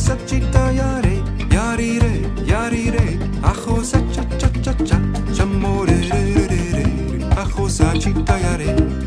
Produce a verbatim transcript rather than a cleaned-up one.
sacita yare, yari re, yari re, ajo sacha cha cha cha, chamore re re re re, ajo sacita yare.